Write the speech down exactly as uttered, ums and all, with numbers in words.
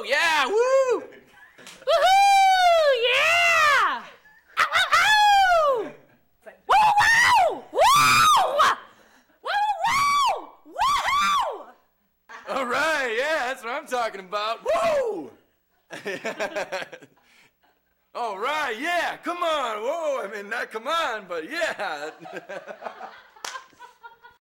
Yeah, woo! Woohoo! Yeah! Ow, ow, ow! Woo, woo! Woo! Woo, woo! Woohoo! All right, yeah, that's what I'm talking about. Woo! All right, yeah, come on. Whoa, I mean, not come on, but yeah.